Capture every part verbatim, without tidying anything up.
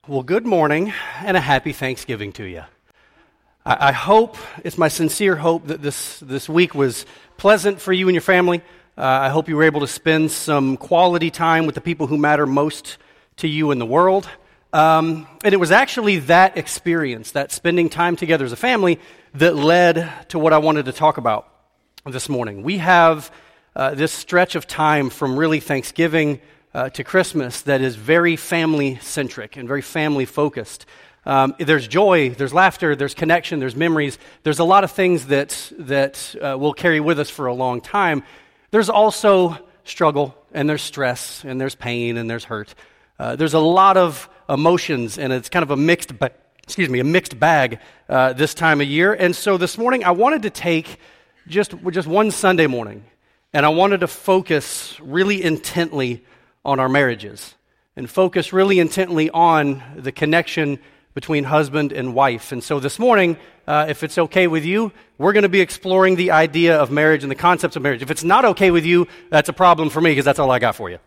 Well, good morning and a happy Thanksgiving to you. I, I hope, it's my sincere hope that this, this week was pleasant for you and your family. Uh, I hope you were able to spend some quality time with the people who matter most to you in the world. Um, and it was actually that experience, that spending time together as a family, that led to what I wanted to talk about this morning. We have uh, this stretch of time from really Thanksgiving Uh, to Christmas that is very family-centric and very family-focused. Um, there's joy, there's laughter, there's connection, there's memories. There's a lot of things that that uh, we'll carry with us for a long time. There's also struggle, and there's stress, and there's pain, and there's hurt. Uh, there's a lot of emotions, and it's kind of a mixed, ba- excuse me, a mixed bag uh, this time of year. And so this morning, I wanted to take just just one Sunday morning, and I wanted to focus really intently on our marriages and focus really intently on the connection between husband and wife. And so this morning, uh, if it's okay with you, we're going to be exploring the idea of marriage and the concepts of marriage. If it's not okay with you, that's a problem for me because that's all I got for you.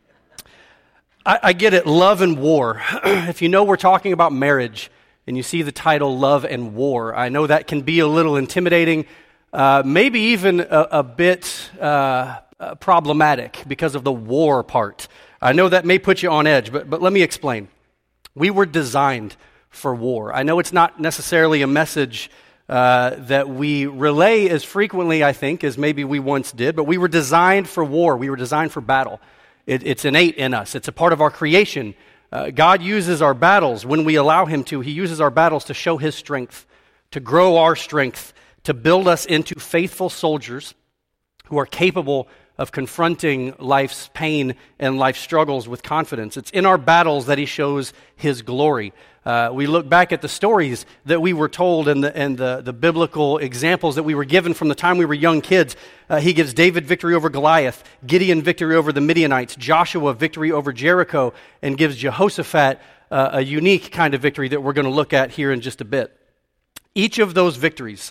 I, I get it, love and war. If you know we're talking about marriage and you see the title Love and War, I know that can be a little intimidating, uh, maybe even a, a bit uh Uh, problematic because of the war part. I know that may put you on edge, but, but let me explain. We were designed for war. I know it's not necessarily a message uh, that we relay as frequently, I think, as maybe we once did, but we were designed for war. We were designed for battle. It, it's innate in us. It's a part of our creation. Uh, God uses our battles when we allow Him to. He uses our battles to show His strength, to grow our strength, to build us into faithful soldiers who are capable of confronting life's pain and life's struggles with confidence. It's in our battles that He shows His glory. Uh, we look back at the stories that we were told and the, and the, the biblical examples that we were given from the time we were young kids. Uh, he gives David victory over Goliath, Gideon victory over the Midianites, Joshua victory over Jericho, and gives Jehoshaphat uh, a unique kind of victory that we're going to look at here in just a bit. Each of those victories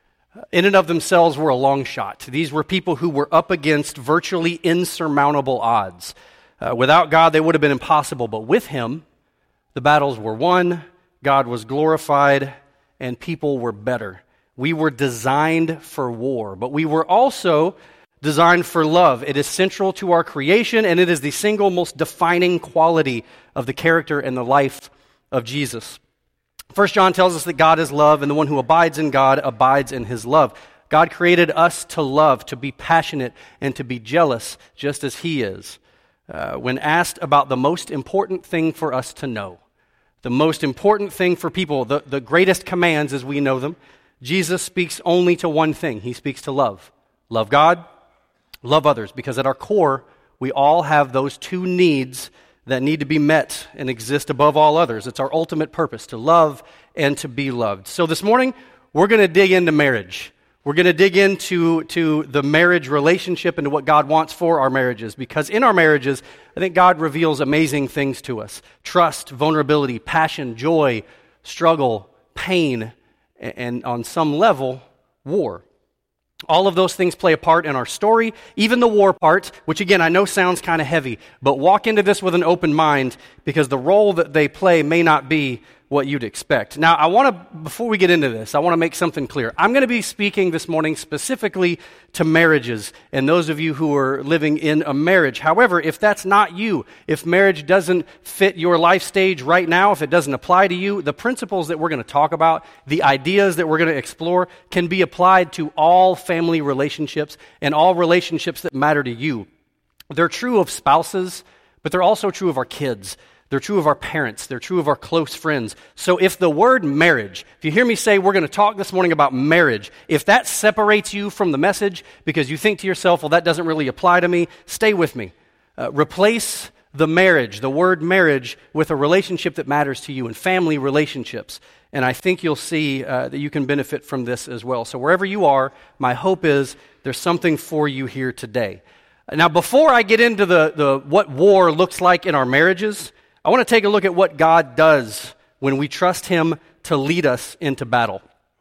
in and of themselves were a long shot. These were people who were up against virtually insurmountable odds. Uh, without God, they would have been impossible, but with Him, the battles were won, God was glorified, and people were better. We were designed for war, but we were also designed for love. It is central to our creation, and it is the single most defining quality of the character and the life of Jesus. First John tells us that God is love, and the one who abides in God abides in His love. God created us to love, to be passionate, and to be jealous, just as He is. Uh, when asked about the most important thing for us to know, the most important thing for people, the, the greatest commands as we know them, Jesus speaks only to one thing. He speaks to love. Love God, love others, because at our core, we all have those two needs that need to be met and exist above all others. It's our ultimate purpose, to love and to be loved. So this morning, we're going to dig into marriage. We're going to dig into to the marriage relationship and to what God wants for our marriages. Because in our marriages, I think God reveals amazing things to us. Trust, vulnerability, passion, joy, struggle, pain, and on some level, war. All of those things play a part in our story, even the war part, which again, I know sounds kind of heavy, but walk into this with an open mind because the role that they play may not be what you'd expect. Now, I want to, before we get into this, I want to make something clear. I'm going to be speaking this morning specifically to marriages and those of you who are living in a marriage. However, if that's not you, if marriage doesn't fit your life stage right now, if it doesn't apply to you, the principles that we're going to talk about, the ideas that we're going to explore can be applied to all family relationships and all relationships that matter to you. They're true of spouses, but they're also true of our kids. They're true of our parents. They're true of our close friends. So if the word marriage, if you hear me say we're going to talk this morning about marriage, if that separates you from the message because you think to yourself, well, that doesn't really apply to me, stay with me. Uh, replace the marriage, the word marriage, with a relationship that matters to you and family relationships. And I think you'll see uh, that you can benefit from this as well. So wherever you are, my hope is there's something for you here today. Now, before I get into the, the what war looks like in our marriages, I want to take a look at what God does when we trust Him to lead us into battle.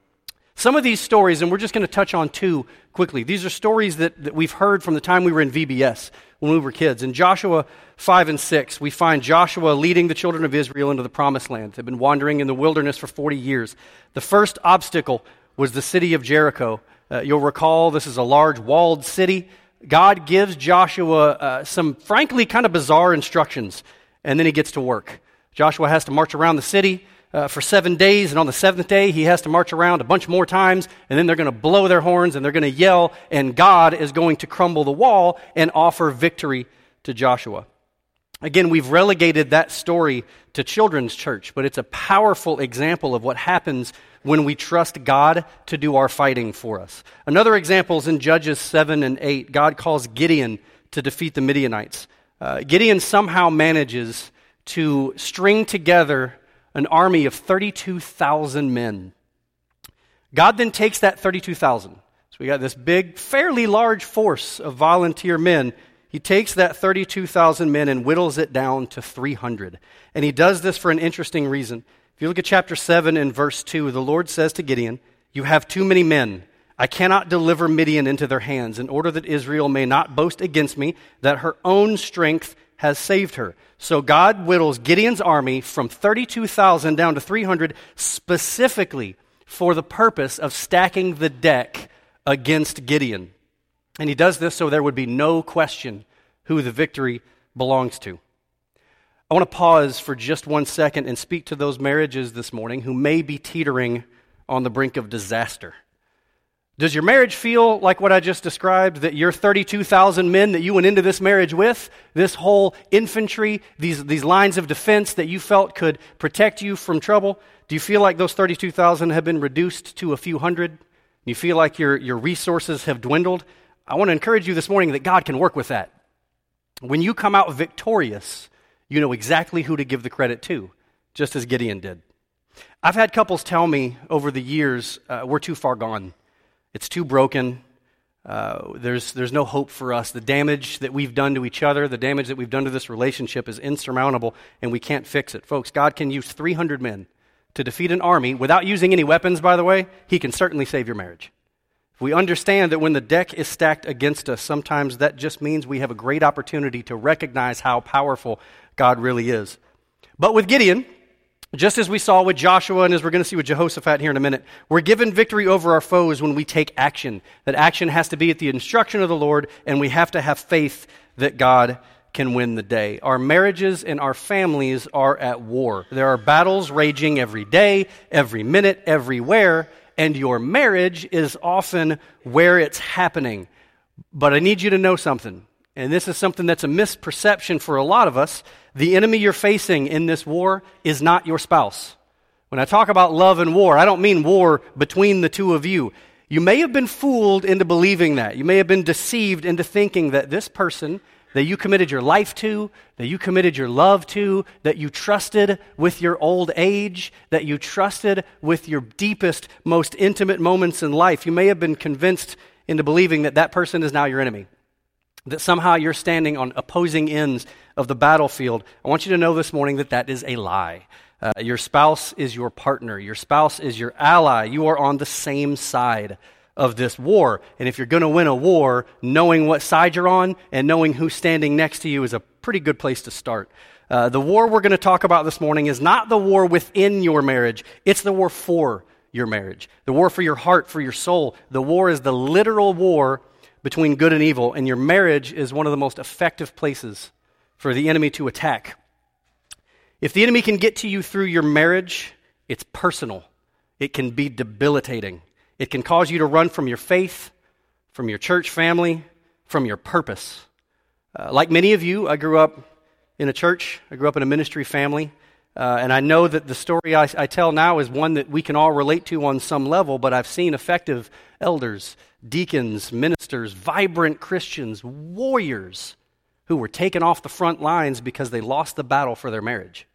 Some of these stories, and we're just going to touch on two quickly. These are stories that, that we've heard from the time we were in V B S. when we were kids. In Joshua five and six, we find Joshua leading the children of Israel into the promised land. They've been wandering in the wilderness for forty years. The first obstacle was the city of Jericho. Uh, you'll recall this is a large walled city. God gives Joshua uh, some frankly kind of bizarre instructions, and then he gets to work. Joshua has to march around the city uh, for seven days, and on the seventh day, he has to march around a bunch more times, and then they're going to blow their horns, and they're going to yell, and God is going to crumble the wall and offer victory to Joshua. Again, we've relegated that story to children's church, but it's a powerful example of what happens when we trust God to do our fighting for us. Another example is in Judges seven and eight. God calls Gideon to defeat the Midianites. Uh, Gideon somehow manages to string together an army of thirty-two thousand men. God then takes that thirty-two thousand. So we got this big, fairly large force of volunteer men. He takes that thirty-two thousand men and whittles it down to three hundred. And he does this for an interesting reason. If you look at chapter seven and verse two, the Lord says to Gideon, "You have too many men. I cannot deliver Midian into their hands, in order that Israel may not boast against me that her own strength has saved her." So God whittles Gideon's army from thirty-two thousand down to three hundred specifically for the purpose of stacking the deck against Gideon. And he does this so there would be no question who the victory belongs to. I want to pause for just one second and speak to those marriages this morning who may be teetering on the brink of disaster. Does your marriage feel like what I just described, that your thirty-two thousand men that you went into this marriage with, this whole infantry, these, these lines of defense that you felt could protect you from trouble, do you feel like those thirty-two thousand have been reduced to a few hundred? Do you feel like your, your resources have dwindled? I want to encourage you this morning that God can work with that. When you come out victorious, you know exactly who to give the credit to, just as Gideon did. I've had couples tell me over the years, uh, we're too far gone. It's too broken. Uh, there's, there's no hope for us. The damage that we've done to each other, the damage that we've done to this relationship is insurmountable, and we can't fix it. Folks, God can use three hundred men to defeat an army without using any weapons, by the way. He can certainly save your marriage. If we understand that when the deck is stacked against us, sometimes that just means we have a great opportunity to recognize how powerful God really is. But with Gideon, just as we saw with Joshua and as we're going to see with Jehoshaphat here in a minute, we're given victory over our foes when we take action. That action has to be at the instruction of the Lord, and we have to have faith that God can win the day. Our marriages and our families are at war. There are battles raging every day, every minute, everywhere, and your marriage is often where it's happening. But I need you to know something, and this is something that's a misperception for a lot of us. The enemy you're facing in this war is not your spouse. When I talk about love and war, I don't mean war between the two of you. You may have been fooled into believing that. You may have been deceived into thinking that this person that you committed your life to, that you committed your love to, that you trusted with your old age, that you trusted with your deepest, most intimate moments in life, you may have been convinced into believing that that person is now your enemy, that somehow you're standing on opposing ends of the battlefield. I want you to know this morning that that is a lie. Uh, your spouse is your partner. Your spouse is your ally. You are on the same side of this war. And if you're going to win a war, knowing what side you're on and knowing who's standing next to you is a pretty good place to start. Uh, the war we're going to talk about this morning is not the war within your marriage. It's the war for your marriage. The war for your heart, for your soul. The war is the literal war between good and evil, and your marriage is one of the most effective places for the enemy to attack. If the enemy can get to you through your marriage, it's personal. It can be debilitating. It can cause you to run from your faith, from your church family, from your purpose. Uh, like many of you, I grew up in a church. I grew up in a ministry family. Uh, and I know that the story I, I tell now is one that we can all relate to on some level, but I've seen effective elders, deacons, ministers, vibrant Christians, warriors who were taken off the front lines because they lost the battle for their marriage.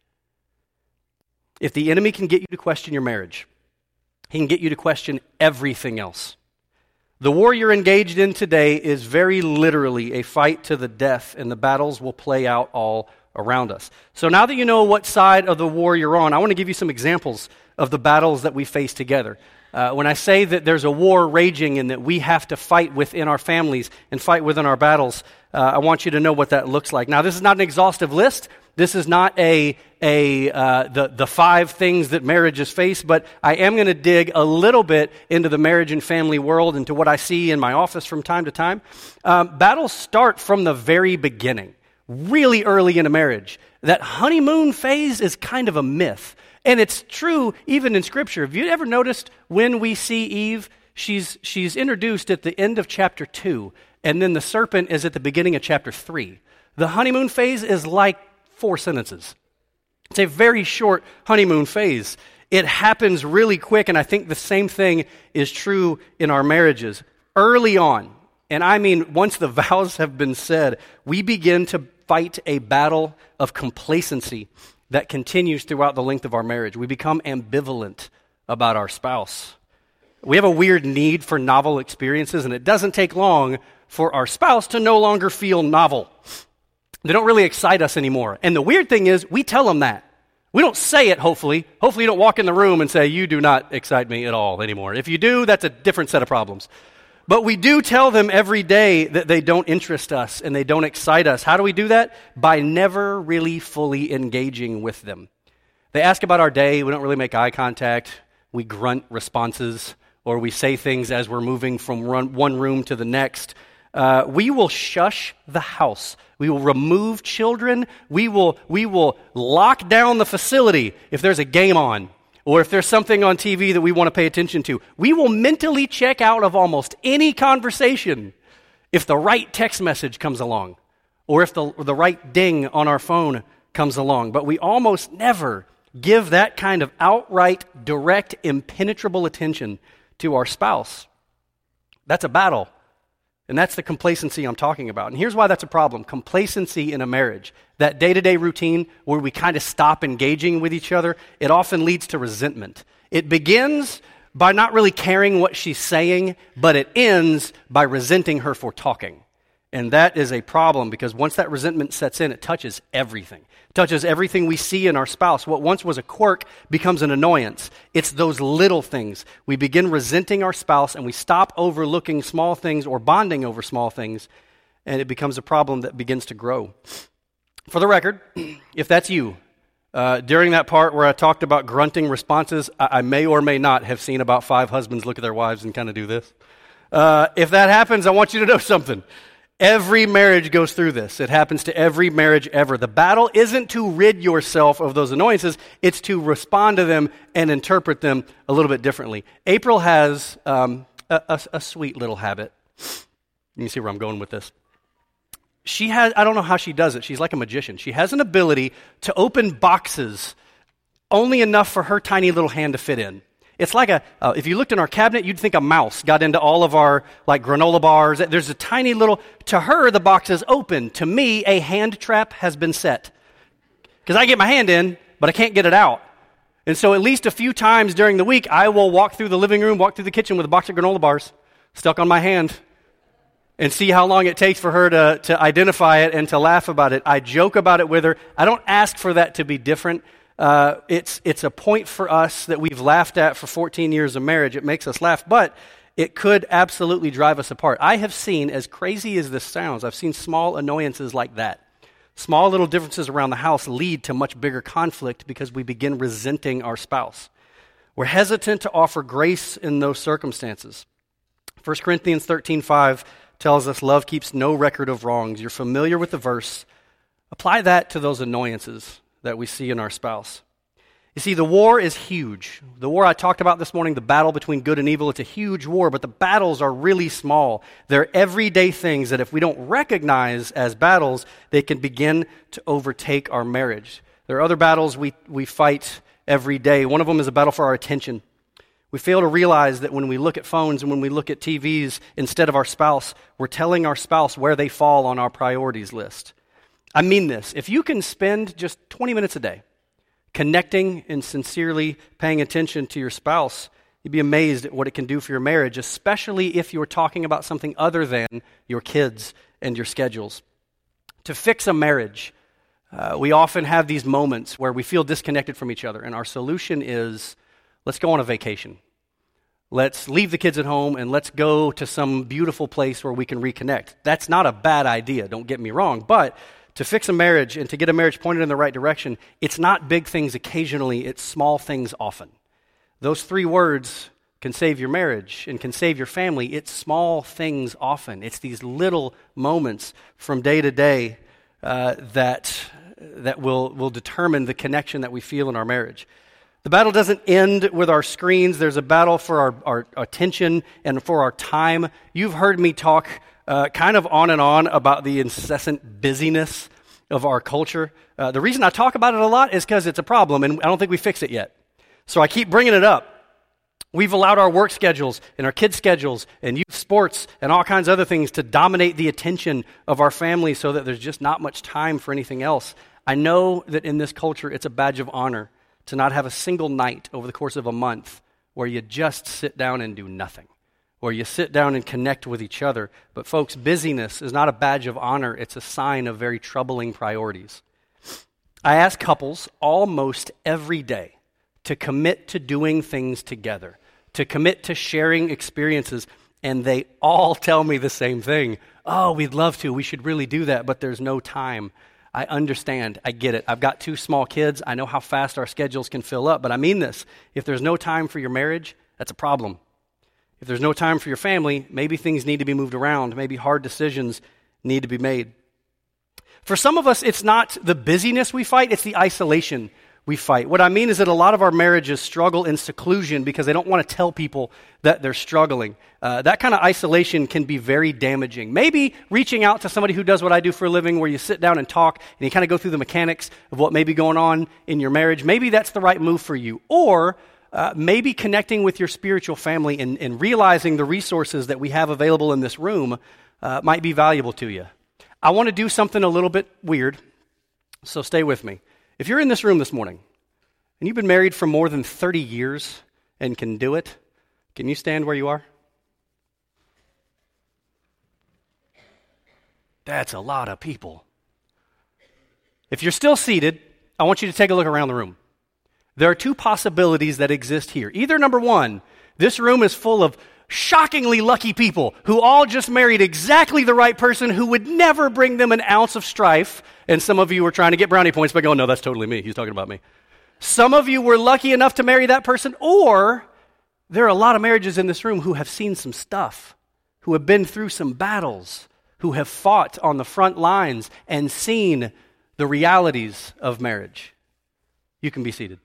If the enemy can get you to question your marriage, he can get you to question everything else. The war you're engaged in today is very literally a fight to the death, and the battles will play out all around us. So now that you know what side of the war you're on, I want to give you some examples of the battles that we face together. Uh, when I say that there's a war raging and that we have to fight within our families and fight within our battles, uh, I want you to know what that looks like. Now, this is not an exhaustive list. This is not a a uh, the the five things that marriages face, but I am going to dig a little bit into the marriage and family world, into what I see in my office from time to time. Um, battles start from the very beginning, really early in a marriage. That honeymoon phase is kind of a myth, and it's true even in Scripture. Have you ever noticed when we see Eve? She's she's introduced at the end of chapter two, and then the serpent is at the beginning of chapter three. The honeymoon phase is like four sentences. It's a very short honeymoon phase. It happens really quick, and I think the same thing is true in our marriages. Early on, and I mean once the vows have been said, we begin to fight a battle of complacency that continues throughout the length of our marriage. We become ambivalent about our spouse. We have a weird need for novel experiences, and it doesn't take long for our spouse to no longer feel novel. They don't really excite us anymore. And the weird thing is, we tell them that. We don't say it, hopefully. Hopefully you don't walk in the room and say, you do not excite me at all anymore. If you do, that's a different set of problems. But we do tell them every day that they don't interest us and they don't excite us. How do we do that? By never really fully engaging with them. They ask about our day. We don't really make eye contact. We grunt responses, or we say things as we're moving from one room to the next. Uh, we will shush the house. We will remove children. We will we will lock down the facility if there's a game on, or if there's something on T V that we want to pay attention to. We will mentally check out of almost any conversation if the right text message comes along, or if the, the right ding on our phone comes along. But we almost never give that kind of outright, direct, impenetrable attention to our spouse. That's a battle. And that's the complacency I'm talking about. And here's why that's a problem. Complacency in a marriage, that day-to-day routine where we kind of stop engaging with each other, it often leads to resentment. It begins by not really caring what she's saying, but it ends by resenting her for talking. And that is a problem, because once that resentment sets in, it touches everything. It touches everything we see in our spouse. What once was a quirk becomes an annoyance. It's those little things. We begin resenting our spouse, and we stop overlooking small things or bonding over small things, and it becomes a problem that begins to grow. For the record, if that's you, uh, during that part where I talked about grunting responses, I, I may or may not have seen about five husbands look at their wives and kind of do this. Uh, if that happens, I want you to know something. Every marriage goes through this. It happens to every marriage ever. The battle isn't to rid yourself of those annoyances. It's to respond to them and interpret them a little bit differently. April has um, a, a, a sweet little habit. You can see where I'm going with this. She has, I don't know how she does it. She's like a magician. She has an ability to open boxes only enough for her tiny little hand to fit in. It's like a, uh, if you looked in our cabinet, you'd think a mouse got into all of our, like, granola bars. There's a tiny little, to her, the box is open. To me, a hand trap has been set. Because I get my hand in, but I can't get it out. And so at least a few times during the week, I will walk through the living room, walk through the kitchen with a box of granola bars stuck on my hand, and see how long it takes for her to, to identify it and to laugh about it. I joke about it with her. I don't ask for that to be different. Uh, it's it's a point for us that we've laughed at for fourteen years of marriage. It makes us laugh, but it could absolutely drive us apart. I have seen, as crazy as this sounds, I've seen small annoyances like that. Small little differences around the house lead to much bigger conflict because we begin resenting our spouse. We're hesitant to offer grace in those circumstances. First Corinthians thirteen five tells us love keeps no record of wrongs. You're familiar with the verse. Apply that to those annoyances that we see in our spouse. You see, the war is huge. The war I talked about this morning, the battle between good and evil, it's a huge war, but the battles are really small. They're everyday things that if we don't recognize as battles, they can begin to overtake our marriage. There are other battles we, we fight every day. One of them is a battle for our attention. We fail to realize that when we look at phones and when we look at T Vs instead of our spouse, we're telling our spouse where they fall on our priorities list. I mean this. If you can spend just twenty minutes a day connecting and sincerely paying attention to your spouse, you'd be amazed at what it can do for your marriage, especially if you're talking about something other than your kids and your schedules. To fix a marriage, uh, we often have these moments where we feel disconnected from each other, and our solution is, let's go on a vacation. Let's leave the kids at home and let's go to some beautiful place where we can reconnect. That's not a bad idea, don't get me wrong, but to fix a marriage and to get a marriage pointed in the right direction, it's not big things occasionally, it's small things often. Those three words can save your marriage and can save your family. It's small things often. It's these little moments from day to day uh, that, that will, will determine the connection that we feel in our marriage. The battle doesn't end with our screens. There's a battle for our, our attention and for our time. You've heard me talk uh, kind of on and on about the incessant busyness of our culture. Uh, the reason I talk about it a lot is because it's a problem, and I don't think we fixed it yet. So I keep bringing it up. We've allowed our work schedules and our kids' schedules and youth sports and all kinds of other things to dominate the attention of our families so that there's just not much time for anything else. I know that in this culture, it's a badge of honor to not have a single night over the course of a month where you just sit down and do nothing, where you sit down and connect with each other. But folks, busyness is not a badge of honor. It's a sign of very troubling priorities. I ask couples almost every day to commit to doing things together, to commit to sharing experiences, and they all tell me the same thing. Oh, we'd love to. We should really do that, but there's no time. I understand. I get it. I've got two small kids. I know how fast our schedules can fill up, but I mean this. If there's no time for your marriage, that's a problem. If there's no time for your family, maybe things need to be moved around. Maybe hard decisions need to be made. For some of us, it's not the busyness we fight, it's the isolation we fight. What I mean is that a lot of our marriages struggle in seclusion because they don't want to tell people that they're struggling. Uh, that kind of isolation can be very damaging. Maybe reaching out to somebody who does what I do for a living, where you sit down and talk and you kind of go through the mechanics of what may be going on in your marriage, maybe that's the right move for you. Or uh, maybe connecting with your spiritual family and, and realizing the resources that we have available in this room uh, might be valuable to you. I want to do something a little bit weird, so stay with me. If you're in this room this morning and you've been married for more than thirty years and can do it, can you stand where you are? That's a lot of people. If you're still seated, I want you to take a look around the room. There are two possibilities that exist here. Either number one, this room is full of shockingly lucky people who all just married exactly the right person who would never bring them an ounce of strife. And some of you were trying to get brownie points by going, no, that's totally me. He's talking about me. Some of you were lucky enough to marry that person, or there are a lot of marriages in this room who have seen some stuff, who have been through some battles, who have fought on the front lines and seen the realities of marriage. You can be seated.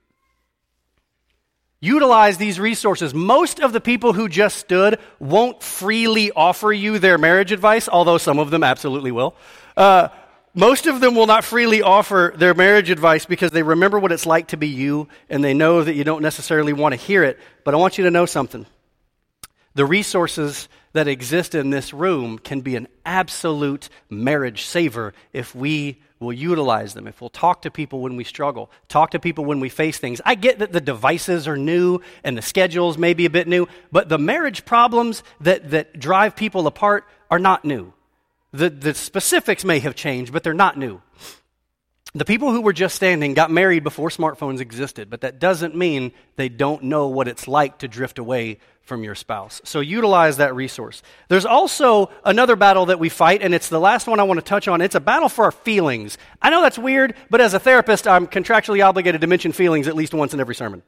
Utilize these resources. Most of the people who just stood won't freely offer you their marriage advice, although some of them absolutely will. Uh, most of them will not freely offer their marriage advice because they remember what it's like to be you, and they know that you don't necessarily want to hear it. But I want you to know something. The resources that exist in this room can be an absolute marriage saver if we will utilize them, if we'll talk to people when we struggle, talk to people when we face things. I get that the devices are new and the schedules may be a bit new, but the marriage problems that, that drive people apart are not new. The, the specifics may have changed, but they're not new. The people who were just standing got married before smartphones existed, but that doesn't mean they don't know what it's like to drift away from your spouse. So utilize that resource. There's also another battle that we fight, and it's the last one I want to touch on. It's a battle for our feelings. I know that's weird, but as a therapist, I'm contractually obligated to mention feelings at least once in every sermon.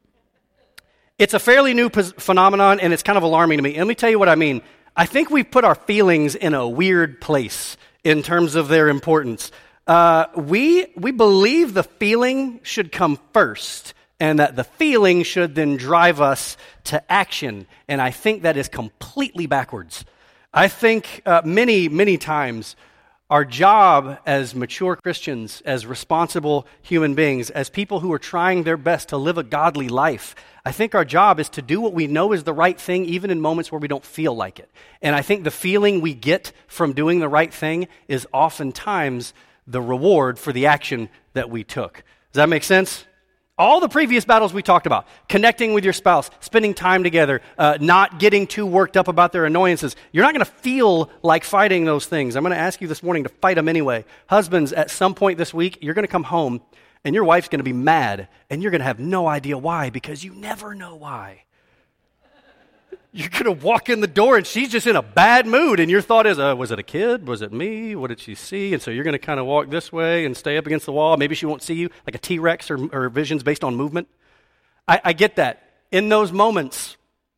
It's a fairly new pos- phenomenon, and it's kind of alarming to me. And let me tell you what I mean. I think we've put our feelings in a weird place in terms of their importance. Uh, we we believe the feeling should come first, and that the feeling should then drive us to action. And I think that is completely backwards. I think uh, many, many times our job as mature Christians, as responsible human beings, as people who are trying their best to live a godly life, I think our job is to do what we know is the right thing, even in moments where we don't feel like it. And I think the feeling we get from doing the right thing is oftentimes the reward for the action that we took. Does that make sense? All the previous battles we talked about, connecting with your spouse, spending time together, uh, not getting too worked up about their annoyances, you're not going to feel like fighting those things. I'm going to ask you this morning to fight them anyway. Husbands, at some point this week, you're going to come home and your wife's going to be mad and you're going to have no idea why, because you never know why. you're going to walk in the door and she's just in a bad mood. And your thought is, uh, was it a kid? Was it me? What did she see? And so you're going to kind of walk this way and stay up against the wall. Maybe she won't see you, like a T-Rex or, or visions based on movement. I, I get that. In those moments,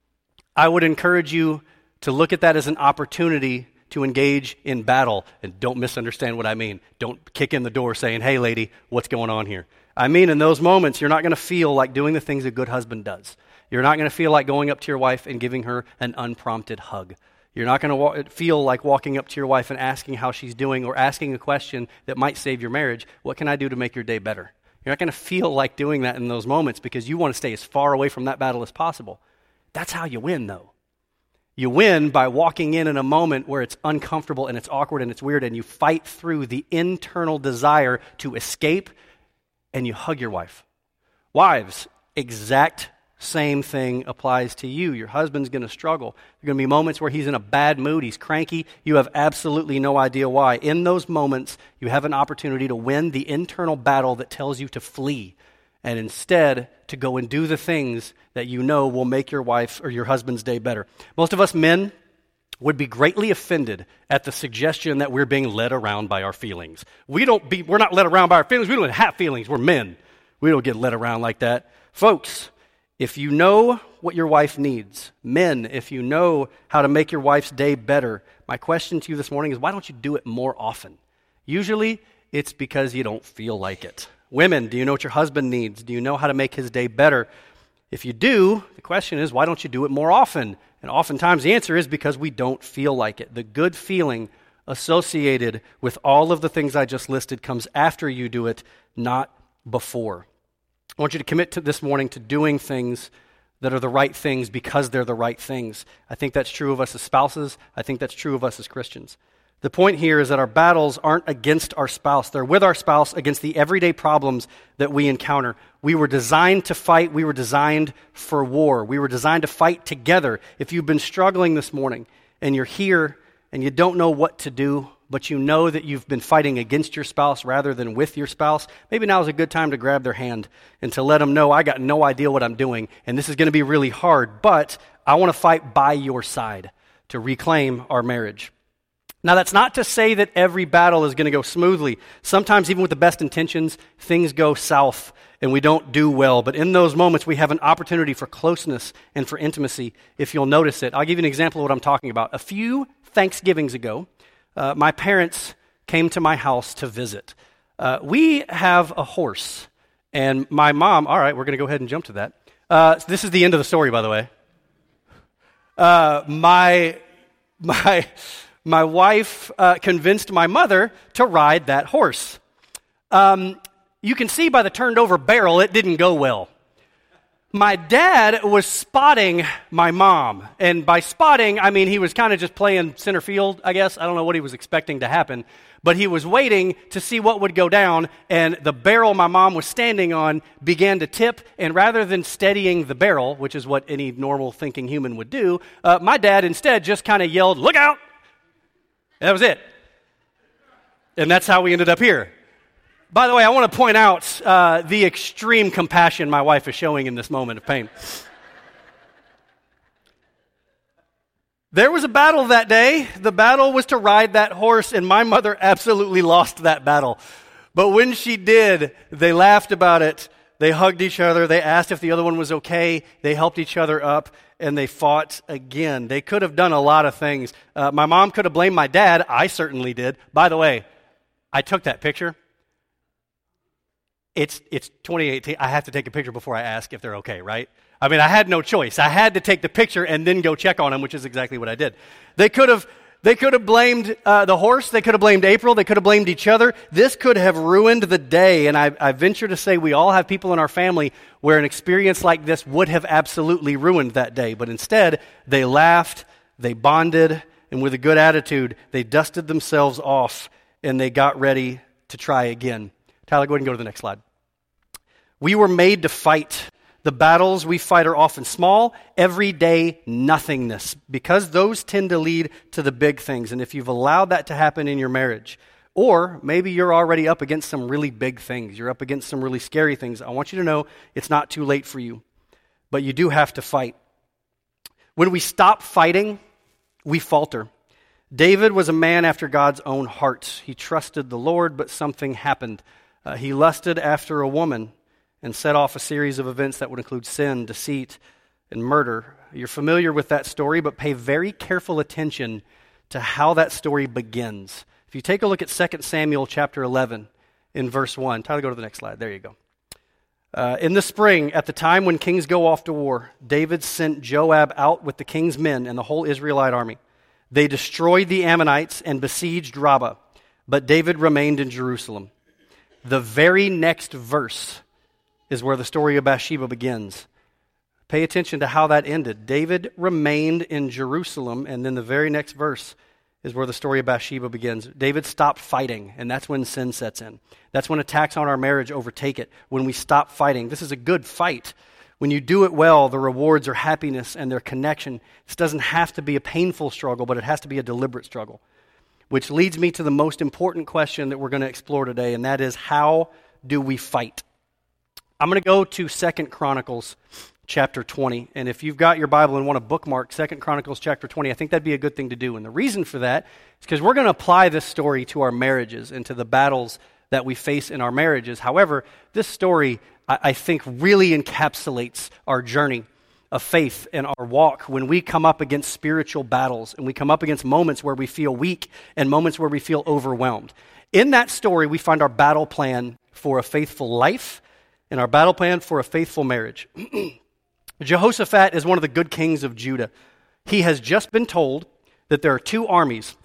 I would encourage you to look at that as an opportunity to engage in battle. And don't misunderstand what I mean. Don't kick in the door saying, hey, lady, what's going on here? I mean, in those moments, you're not going to feel like doing the things a good husband does. You're not going to feel like going up to your wife and giving her an unprompted hug. You're not going to wa- feel like walking up to your wife and asking how she's doing or asking a question that might save your marriage. What can I do to make your day better? You're not going to feel like doing that in those moments because you want to stay as far away from that battle as possible. That's how you win, though. You win by walking in in a moment where it's uncomfortable and it's awkward and it's weird, and you fight through the internal desire to escape, and you hug your wife. Wives, exact same thing applies to you. Your husband's going to struggle. There are going to be moments where he's in a bad mood, he's cranky. You have absolutely no idea why. In those moments, you have an opportunity to win the internal battle that tells you to flee, and instead to go and do the things that you know will make your wife or your husband's day better. Most of us men would be greatly offended at the suggestion that we're being led around by our feelings. We don't be, we're not led around by our feelings. We don't have feelings. We're men. We don't get led around like that. Folks, if you know what your wife needs, men, if you know how to make your wife's day better, my question to you this morning is, why don't you do it more often? Usually, it's because you don't feel like it. Women, do you know what your husband needs? Do you know how to make his day better? If you do, the question is, why don't you do it more often? And oftentimes the answer is because we don't feel like it. The good feeling associated with all of the things I just listed comes after you do it, not before. I want you to commit to this morning to doing things that are the right things because they're the right things. I think that's true of us as spouses. I think that's true of us as Christians. The point here is that our battles aren't against our spouse. They're with our spouse against the everyday problems that we encounter. We were designed to fight. We were designed for war. We were designed to fight together. If you've been struggling this morning and you're here and you don't know what to do, but you know that you've been fighting against your spouse rather than with your spouse, maybe now is a good time to grab their hand and to let them know, I got no idea what I'm doing, and this is going to be really hard, but I want to fight by your side to reclaim our marriage. Now, that's not to say that every battle is going to go smoothly. Sometimes, even with the best intentions, things go south and we don't do well. But in those moments, we have an opportunity for closeness and for intimacy, if you'll notice it. I'll give you an example of what I'm talking about. A few Thanksgivings ago, uh, my parents came to my house to visit. Uh, we have a horse, and my mom, all right, we're going to go ahead and jump to that. Uh, this is the end of the story, by the way. Uh, my, my... My wife uh, convinced my mother to ride that horse. Um, you can see by the turned over barrel, it didn't go well. My dad was spotting my mom. And by spotting, I mean he was kind of just playing center field, I guess. I don't know what he was expecting to happen. But he was waiting to see what would go down. And the barrel my mom was standing on began to tip. And rather than steadying the barrel, which is what any normal thinking human would do, uh, my dad instead just kind of yelled, "Look out!" That was it. And that's how we ended up here. By the way, I want to point out uh, the extreme compassion my wife is showing in this moment of pain. There was a battle that day. The battle was to ride that horse, and my mother absolutely lost that battle. But when she did, they laughed about it. They hugged each other. They asked if the other one was okay. They helped each other up. And they fought again. They could have done a lot of things. Uh, my mom could have blamed my dad. I certainly did. By the way, I took that picture. It's it's twenty eighteen. I have to take a picture before I ask if they're okay, right? I mean, I had no choice. I had to take the picture and then go check on them, which is exactly what I did. They could have they could have blamed uh, the horse. They could have blamed April. They could have blamed each other. This could have ruined the day. And I, I venture to say we all have people in our family where an experience like this would have absolutely ruined that day. But instead, they laughed, they bonded, and with a good attitude, they dusted themselves off and they got ready to try again. Tyler, go ahead and go to the next slide. We were made to fight. The battles we fight are often small, everyday nothingness, because those tend to lead to the big things. And if you've allowed that to happen in your marriage, or maybe you're already up against some really big things, you're up against some really scary things, I want you to know it's not too late for you. But you do have to fight. When we stop fighting, we falter. David was a man after God's own heart. He trusted the Lord, but something happened. Uh, he lusted after a woman and set off a series of events that would include sin, deceit, and murder. You're familiar with that story, but pay very careful attention to how that story begins. If you take a look at Second Samuel chapter eleven in verse one. Tyler, go to the next slide. There you go. Uh, in the spring, at the time when kings go off to war, David sent Joab out with the king's men and the whole Israelite army. They destroyed the Ammonites and besieged Rabbah, but David remained in Jerusalem. The very next verse is where the story of Bathsheba begins. Pay attention to how that ended. David remained in Jerusalem, and then the very next verse is where the story of Bathsheba begins. David stopped fighting, and that's when sin sets in. That's when attacks on our marriage overtake it, when we stop fighting. This is a good fight. When you do it well, the rewards are happiness and their connection. This doesn't have to be a painful struggle, but it has to be a deliberate struggle. Which leads me to the most important question that we're going to explore today, and that is, how do we fight? I'm going to go to Second Chronicles chapter twenty. And if you've got your Bible and want to bookmark Second Chronicles chapter twenty, I think that'd be a good thing to do. And the reason for that is because we're going to apply this story to our marriages and to the battles that we face in our marriages. However, this story, I, I think, really encapsulates our journey of faith and our walk when we come up against spiritual battles and we come up against moments where we feel weak and moments where we feel overwhelmed. In that story, we find our battle plan for a faithful life and our battle plan for a faithful marriage. Jehoshaphat is one of the good kings of Judah. He has just been told that there are two armies,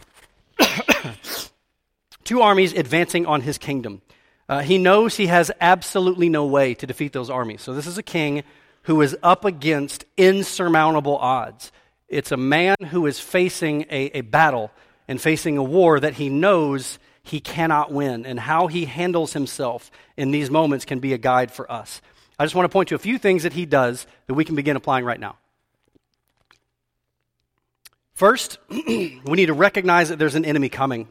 two armies advancing on his kingdom. Uh, he knows he has absolutely no way to defeat those armies. So this is a king who is up against insurmountable odds. It's a man who is facing a, a battle and facing a war that he knows he cannot win. And how he handles himself in these moments can be a guide for us. I just want to point to a few things that he does that we can begin applying right now. First, we need to recognize that there's an enemy coming.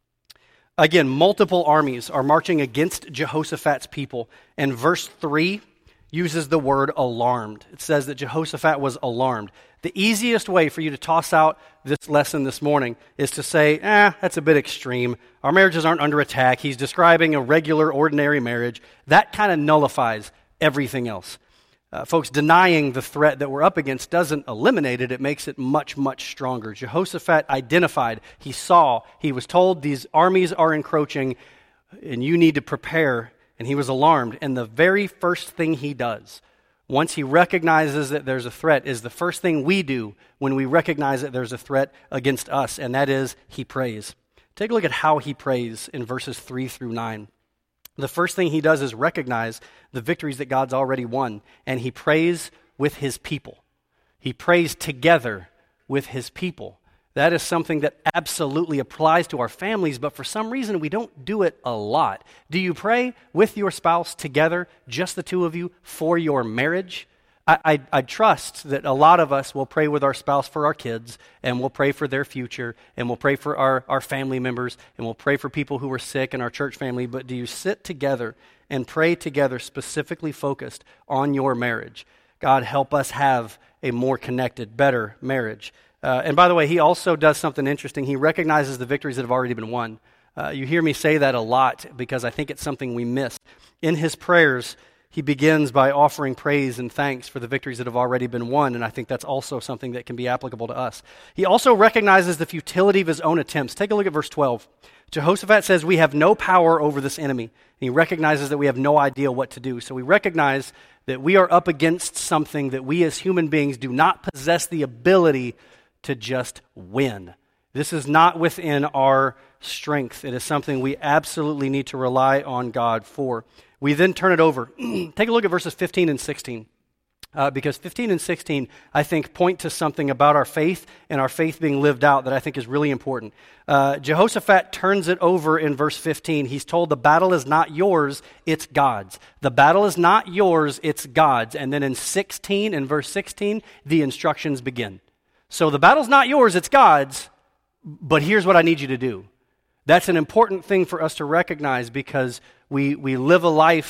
Again, multiple armies are marching against Jehoshaphat's people. And verse three uses the word alarmed. It says that Jehoshaphat was alarmed. The easiest way for you to toss out this lesson this morning is to say, eh, that's a bit extreme. Our marriages aren't under attack. He's describing a regular, ordinary marriage. That kind of nullifies everything else. Uh, folks, denying the threat that we're up against doesn't eliminate it. It makes it much, much stronger. Jehoshaphat identified, he saw, he was told these armies are encroaching and you need to prepare, and he was alarmed. And the very first thing he does, once he recognizes that there's a threat, is the first thing we do when we recognize that there's a threat against us, and that is he prays. Take a look at how he prays in verses three through nine. The first thing he does is recognize the victories that God's already won, and he prays with his people. He prays together with his people. That is something that absolutely applies to our families, but for some reason we don't do it a lot. Do you pray with your spouse together, just the two of you, for your marriage? I, I, I trust that a lot of us will pray with our spouse for our kids, and we'll pray for their future, and we'll pray for our, our family members, and we'll pray for people who are sick in our church family. But do you sit together and pray together specifically focused on your marriage? God, help us have a more connected, better marriage. Uh, and by the way, he also does something interesting. He recognizes the victories that have already been won. Uh, you hear me say that a lot because I think it's something we miss. In his prayers, he begins by offering praise and thanks for the victories that have already been won, and I think that's also something that can be applicable to us. He also recognizes the futility of his own attempts. Take a look at verse twelve. Jehoshaphat says, we have no power over this enemy. And he recognizes that we have no idea what to do. So we recognize that we are up against something that we as human beings do not possess the ability to just win. This is not within our strength. It is something we absolutely need to rely on God for. We then turn it over. Take a look at verses fifteen and sixteen. Uh, because fifteen and sixteen, I think, point to something about our faith and our faith being lived out that I think is really important. Uh, Jehoshaphat turns it over in verse fifteen. He's told the battle is not yours, it's God's. The battle is not yours, it's God's. And then in sixteen, in verse sixteen, the instructions begin. So the battle's not yours, it's God's, but here's what I need you to do. That's an important thing for us to recognize because we, we live a life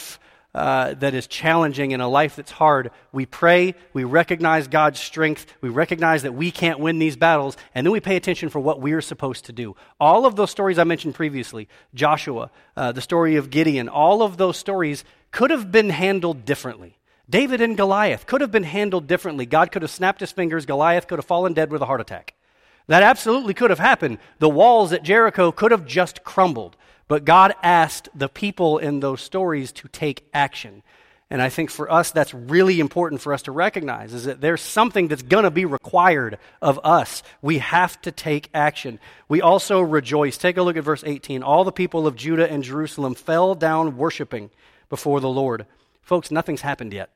uh, that is challenging, in a life that's hard, we pray, we recognize God's strength, we recognize that we can't win these battles, and then we pay attention for what we're supposed to do. All of those stories I mentioned previously, Joshua, uh, the story of Gideon, all of those stories could have been handled differently. David and Goliath could have been handled differently. God could have snapped his fingers. Goliath could have fallen dead with a heart attack. That absolutely could have happened. The walls at Jericho could have just crumbled. But God asked the people in those stories to take action. And I think for us, that's really important for us to recognize, is that there's something that's going to be required of us. We have to take action. We also rejoice. Take a look at verse eighteen. All the people of Judah and Jerusalem fell down worshiping before the Lord. Folks, nothing's happened yet.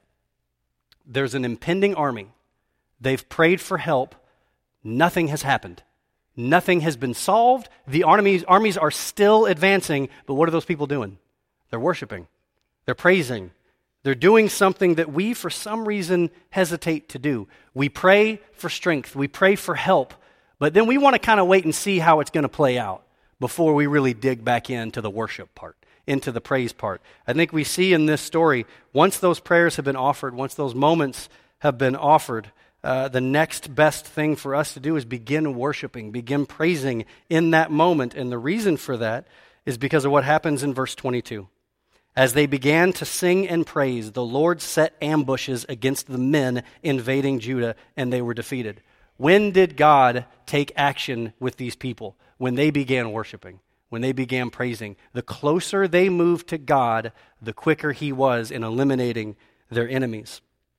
There's an impending army. They've prayed for help. Nothing has happened. Nothing has been solved. The armies, armies are still advancing, but what are those people doing? They're worshiping. They're praising. They're doing something that we, for some reason, hesitate to do. We pray for strength. We pray for help, but then we want to kind of wait and see how it's going to play out before we really dig back into the worship part, into the praise part. I think we see in this story, once those prayers have been offered, once those moments have been offered, Uh, the next best thing for us to do is begin worshiping, begin praising in that moment. And the reason for that is because of what happens in verse twenty-two. As they began to sing and praise, the Lord set ambushes against the men invading Judah, and they were defeated. When did God take action with these people? When they began worshiping, when they began praising. The closer they moved to God, the quicker he was in eliminating their enemies.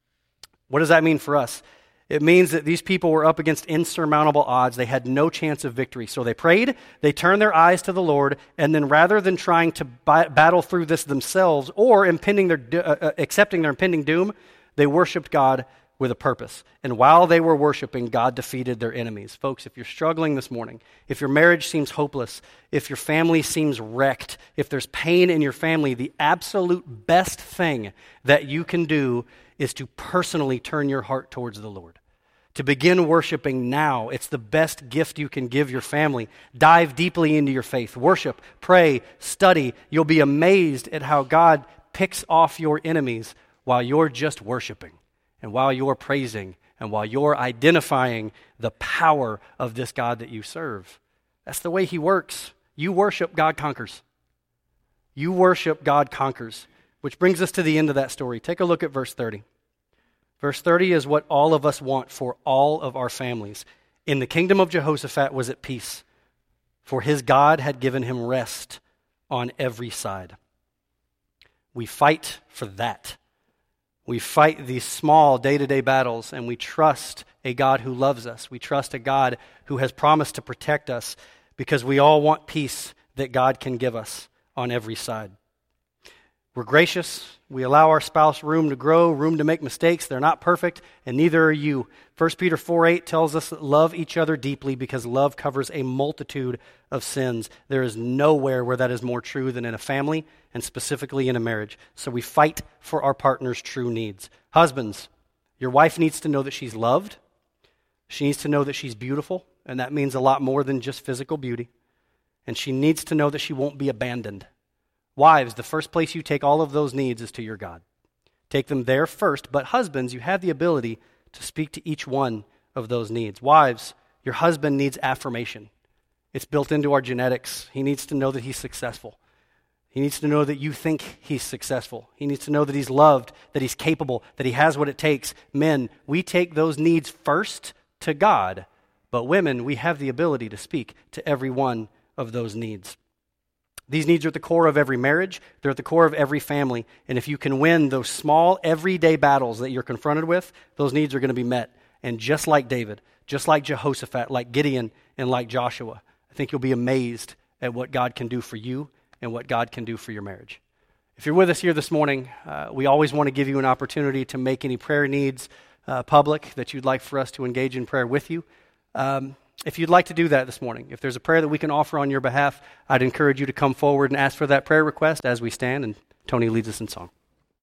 What does that mean for us? It means that these people were up against insurmountable odds. They had no chance of victory. So they prayed, they turned their eyes to the Lord, and then rather than trying to bi- battle through this themselves or impending their do- uh, accepting their impending doom, they worshiped God with a purpose. And while they were worshiping, God defeated their enemies. Folks, if you're struggling this morning, if your marriage seems hopeless, if your family seems wrecked, if there's pain in your family, the absolute best thing that you can do is to personally turn your heart towards the Lord. To begin worshiping now. It's the best gift you can give your family. Dive deeply into your faith. Worship, pray, study. You'll be amazed at how God picks off your enemies while you're just worshiping and while you're praising and while you're identifying the power of this God that you serve. That's the way he works. You worship, God conquers. You worship, God conquers. Which brings us to the end of that story. Take a look at verse thirty. Verse thirty is what all of us want for all of our families. In the kingdom of Jehoshaphat was at peace, for his God had given him rest on every side. We fight for that. We fight these small day-to-day battles, and we trust a God who loves us. We trust a God who has promised to protect us, because we all want peace that God can give us on every side. We're gracious. We allow our spouse room to grow, room to make mistakes. They're not perfect, and neither are you. First Peter four eight tells us that love each other deeply because love covers a multitude of sins. There is nowhere where that is more true than in a family, and specifically in a marriage. So we fight for our partner's true needs. Husbands, your wife needs to know that she's loved. She needs to know that she's beautiful, and that means a lot more than just physical beauty. And she needs to know that she won't be abandoned. Wives, the first place you take all of those needs is to your God. Take them there first, but husbands, you have the ability to speak to each one of those needs. Wives, your husband needs affirmation. It's built into our genetics. He needs to know that he's successful. He needs to know that you think he's successful. He needs to know that he's loved, that he's capable, that he has what it takes. Men, we take those needs first to God, but women, we have the ability to speak to every one of those needs. These needs are at the core of every marriage. They're at the core of every family. And if you can win those small, everyday battles that you're confronted with, those needs are going to be met. And just like David, just like Jehoshaphat, like Gideon, and like Joshua, I think you'll be amazed at what God can do for you and what God can do for your marriage. If you're with us here this morning, uh, we always want to give you an opportunity to make any prayer needs uh, public that you'd like for us to engage in prayer with you. Um, If you'd like to do that this morning, if there's a prayer that we can offer on your behalf, I'd encourage you to come forward and ask for that prayer request as we stand, and Tony leads us in song.